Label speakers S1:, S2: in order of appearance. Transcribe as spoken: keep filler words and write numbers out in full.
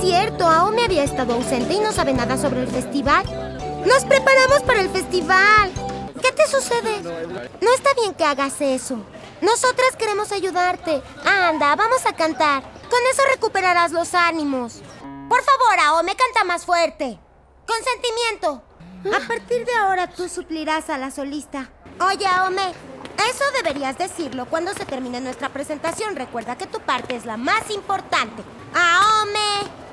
S1: cierto, Aome había estado ausente y no sabe nada sobre el festival. ¡Nos preparamos para el festival! ¿Qué te sucede? No está bien que hagas eso. Nosotras queremos ayudarte. Anda, vamos a cantar. Con eso recuperarás los ánimos. Por favor, Aome, canta más fuerte. Con sentimiento. A partir de ahora tú suplirás a la solista. Oye, Aome, eso deberías decirlo cuando se termine nuestra presentación. Recuerda que tu parte es la más importante. ¡Aome!